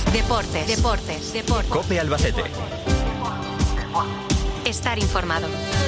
Deportes. COPE Albacete. Estar informado.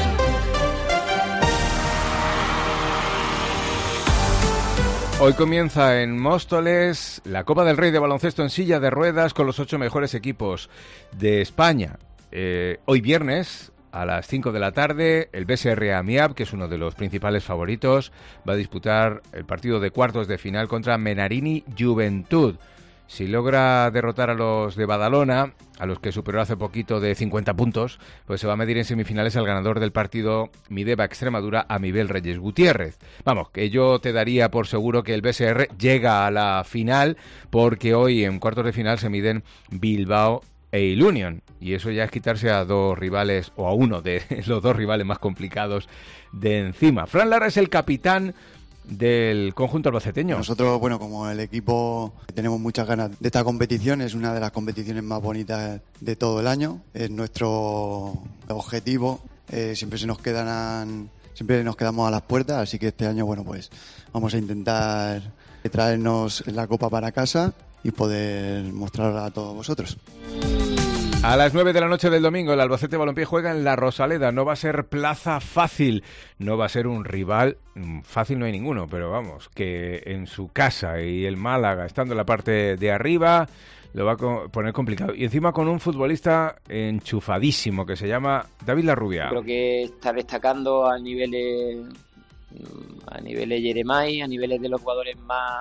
Hoy comienza en Móstoles la Copa del Rey de baloncesto en silla de ruedas con los 8 mejores equipos de España. Hoy viernes a las 5 de la tarde el BSR Amiab, que es uno de los principales favoritos, va a disputar el partido de cuartos de final contra Menarini Juventud. Si logra derrotar a los de Badalona, a los que superó hace poquito de 50 puntos, pues se va a medir en semifinales al ganador del partido Mideva Extremadura a Miguel Reyes Gutiérrez. Vamos, que yo te daría por seguro que el BSR llega a la final, porque hoy en cuartos de final se miden Bilbao e Ilunion, y eso ya es quitarse a dos rivales, o a uno de los dos rivales más complicados de encima. Fran Lara es el capitán del conjunto albaceteño. Nosotros, bueno, como el equipo tenemos muchas ganas de esta competición, es una de las competiciones más bonitas de todo el año, es nuestro objetivo, siempre nos quedamos a las puertas, así que este año, bueno, pues vamos a intentar traernos la copa para casa y poder mostrarla a todos vosotros. A las 9 de la noche del domingo el Albacete Balompié juega en la Rosaleda. No va a ser plaza fácil, no va a ser un rival fácil, no hay ninguno, pero vamos, que en su casa y el Málaga estando en la parte de arriba lo va a poner complicado. Y encima con un futbolista enchufadísimo que se llama David Larrubia. Creo que está destacando a niveles Jeremai, a niveles de los jugadores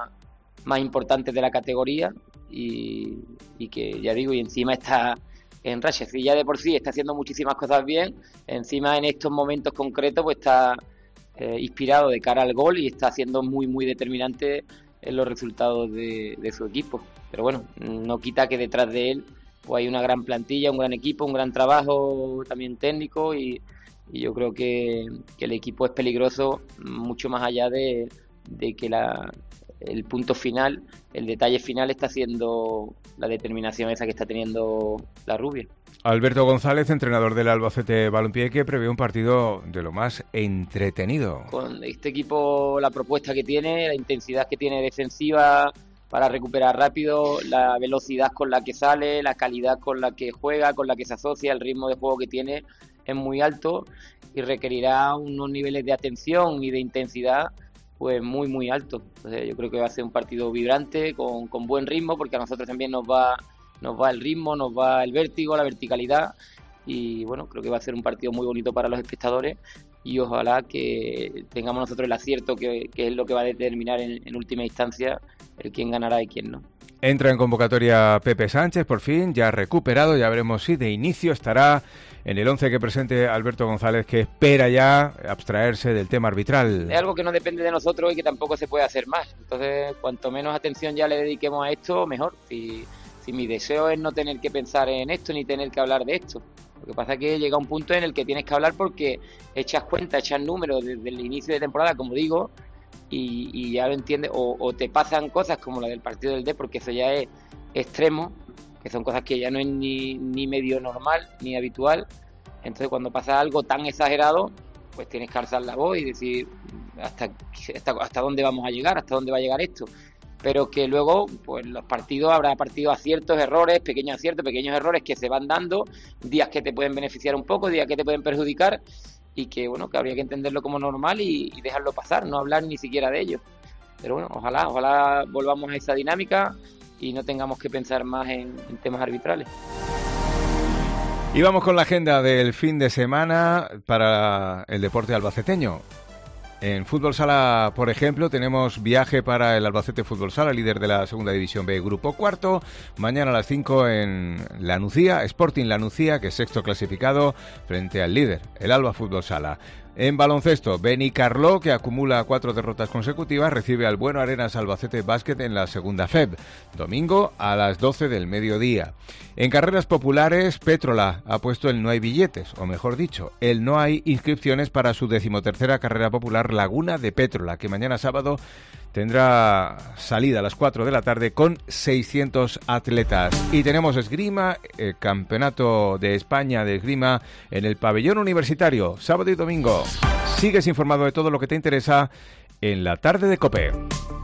más importantes de la categoría y que ya digo, y encima está en racha. Si ya de por sí está haciendo muchísimas cosas bien, encima en estos momentos concretos pues está inspirado de cara al gol y está siendo muy muy determinante en los resultados de su equipo. Pero bueno, no quita que detrás de él pues hay una gran plantilla, un gran equipo, un gran trabajo también técnico y yo creo que el equipo es peligroso mucho más allá de que el punto final, el detalle final está siendo la determinación esa que está teniendo Larrubia. Alberto González, entrenador del Albacete Balompié, que prevé un partido de lo más entretenido. Con este equipo, la propuesta que tiene, la intensidad que tiene defensiva para recuperar rápido, la velocidad con la que sale, la calidad con la que juega, con la que se asocia, el ritmo de juego que tiene es muy alto y requerirá unos niveles de atención y de intensidad pues muy muy alto. Entonces yo creo que va a ser un partido vibrante, con buen ritmo, porque a nosotros también nos va el ritmo, nos va el vértigo, la verticalidad, y bueno, creo que va a ser un partido muy bonito para los espectadores y ojalá que tengamos nosotros el acierto que es lo que va a determinar en última instancia el quién ganará y quién no. Entra en convocatoria Pepe Sánchez, por fin, ya recuperado, ya veremos si de inicio estará en el 11 que presente Alberto González, que espera ya abstraerse del tema arbitral. Es algo que no depende de nosotros y que tampoco se puede hacer más. Entonces, cuanto menos atención ya le dediquemos a esto, mejor. Si mi deseo es no tener que pensar en esto ni tener que hablar de esto. Lo que pasa es que llega un punto en el que tienes que hablar porque echas cuenta, echas números desde el inicio de temporada, como digo, y ya lo entiendes, o te pasan cosas como la del partido del D, porque eso ya es extremo, que son cosas que ya no es ni medio normal, ni habitual. Entonces cuando pasa algo tan exagerado, pues tienes que alzar la voz y decir hasta dónde vamos a llegar, hasta dónde va a llegar esto. Pero que luego, pues los partidos, habrá partidos aciertos, errores, pequeños aciertos, pequeños errores que se van dando, días que te pueden beneficiar un poco, días que te pueden perjudicar, y que bueno, que habría que entenderlo como normal y dejarlo pasar, no hablar ni siquiera de ello. Pero bueno, ojalá volvamos a esa dinámica y no tengamos que pensar más en temas arbitrales. Y vamos con la agenda del fin de semana para el deporte albaceteño. En Fútbol Sala, por ejemplo, tenemos viaje para el Albacete Fútbol Sala, líder de la Segunda División B, Grupo Cuarto. Mañana a las 5 en La Nucía, Sporting La Nucía, que es sexto clasificado, frente al líder, el Alba Fútbol Sala. En baloncesto, Benicarló, que acumula 4 derrotas consecutivas, recibe al Bueno Arenas Albacete Básquet en la segunda FEB, domingo a las 12 del mediodía. En carreras populares, Pétrola ha puesto el no hay billetes, o mejor dicho, el no hay inscripciones para su 13ª carrera popular Laguna de Pétrola, que mañana sábado tendrá salida a las 4 de la tarde con 600 atletas. Y tenemos esgrima, el Campeonato de España de Esgrima en el Pabellón Universitario, sábado y domingo. Sigues informado de todo lo que te interesa en la tarde de COPE.